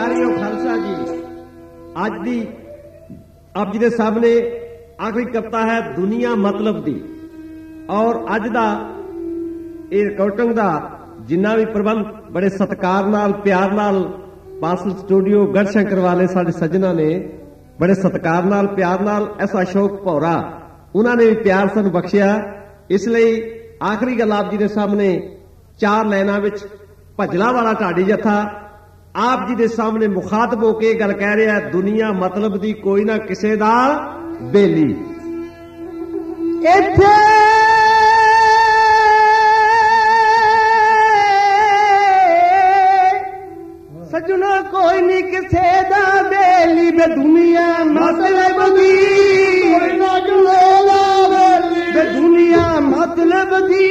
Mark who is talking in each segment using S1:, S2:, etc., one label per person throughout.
S1: ਸਤਿਕਾਰਯੋਗ ਖਾਲਸਾ ਜੀ, ਅੱਜ ਦੀ ਆਪ ਜੀ ਦੇ ਸਾਹਮਣੇ ਆਖਰੀ ਕਵਿਤਾ ਹੈ ਦੁਨੀਆ ਮਤਲਬ ਦੀ। ਔਰ ਅੱਜ ਦਾ ਇਹ ਰਿਕਾਰਡਿੰਗ ਦਾ ਜਿੰਨਾ ਵੀ ਪ੍ਰਬੰਧ ਬੜੇ ਸਤਿਕਾਰ ਨਾਲ ਪਿਆਰ ਨਾਲ ਬਾਸਲ ਸਟੂਡੀਓ ਗੜਸ਼ੰਕਰ ਵਾਲੇ ਸਾਡੇ ਸੱਜਣਾ ਨੇ ਬੜੇ ਸਤਿਕਾਰ ਨਾਲ ਪਿਆਰ ਨਾਲ ਐਸਾ ਅਸ਼ੋਕ ਭੌਰਾ ਉਹਨਾਂ ਨੇ ਵੀ ਪਿਆਰ ਸਾਨੂੰ ਬਖਸ਼ਿਆ। ਇਸ ਲਈ ਆਖਰੀ ਗੱਲ ਆਪ ਜੀ ਦੇ ਸਾਹਮਣੇ ਚਾਰ ਲਾਈਨਾਂ ਵਿੱਚ ਭਜਲਾ ਵਾਲਾ ਢਾਡੀ ਜੱਥਾ ਆਪ ਜੀ ਦੇ ਸਾਹਮਣੇ ਮੁਖਾਤਬ ਹੋ ਕੇ ਗੱਲ ਕਹਿ ਰਿਹਾ, ਦੁਨੀਆ ਮਤਲਬ ਦੀ ਕੋਈ ਨਾ ਕਿਸੇ ਦਾ ਬੇਲੀ।
S2: ਇੱਥੇ ਸੱਜਣਾ ਕੋਈ ਨਹੀਂ ਕਿਸੇ ਦਾ ਬੇਲੀ ਵੇ ਦੁਨੀਆ ਮਤਲਬ ਦੀ ਕੋਈ ਨਾ ਕਿਸੇ ਦਾ ਬੇਲੀ ਵੇ ਦੁਨੀਆ ਮਤਲਬ ਦੀ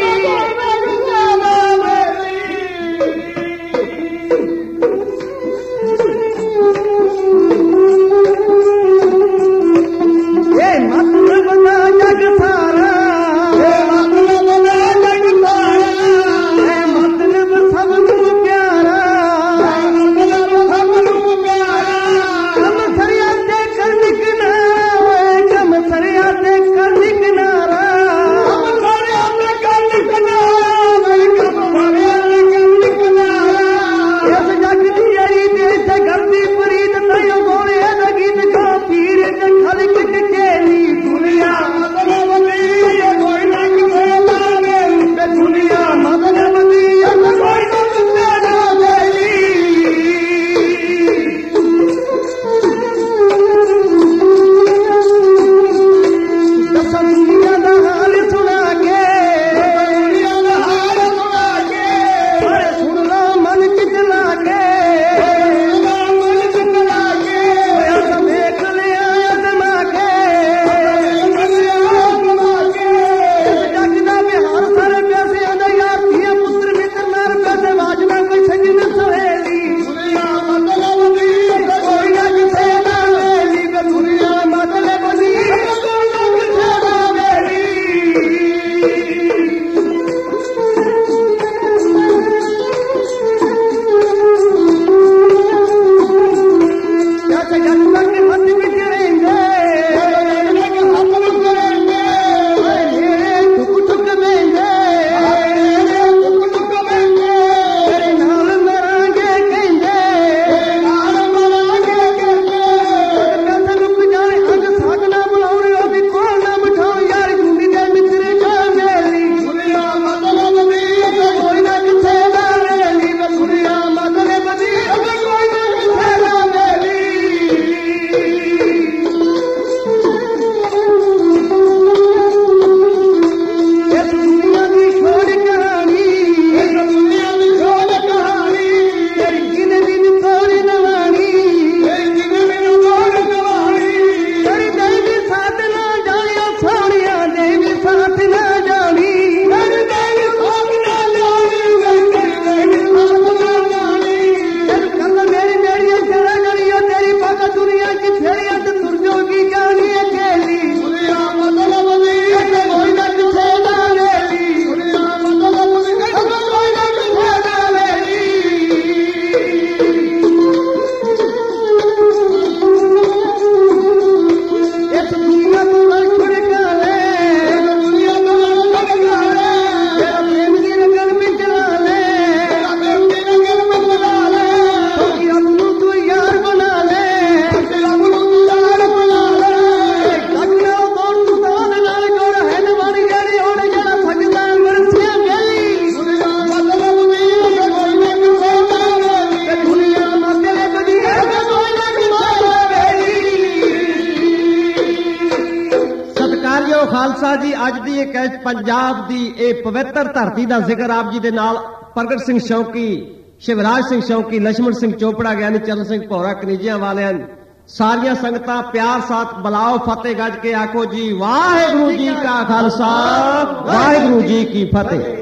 S1: ਖਾਲਸਾ ਜੀ, ਅੱਜ ਦੀ ਇਹ ਕੈਚ ਪੰਜਾਬ ਦੀ ਇਹ ਪਵਿੱਤਰ ਧਰਤੀ ਦਾ ਜ਼ਿਕਰ ਆਪ ਜੀ ਦੇ ਨਾਲ ਪ੍ਰਗਟ ਸਿੰਘ ਸ਼ੌਕੀ, ਸ਼ਿਵਰਾਜ ਸਿੰਘ ਸ਼ੌਕੀ, ਲక్ష్మణ ਸਿੰਘ ਚੋਪੜਾ, ਗਿਆਨੀ ਚਰਨ ਸਿੰਘ ਭੌਰਾ, ਕਨੇਜਿਆਂ ਵਾਲਿਆਂ ਸਾਰੀਆਂ ਸੰਗਤਾਂ ਪਿਆਰ ਸਾਥ ਬੁਲਾਓ, ਫਤਿਹ ਗੱਜ ਕੇ ਆਖੋ ਜੀ ਵਾਹਿਗੁਰੂ ਜੀ ਕਾ ਖਾਲਸਾ ਵਾਹਿਗੁਰੂ ਜੀ ਕੀ ਫਤਿਹ।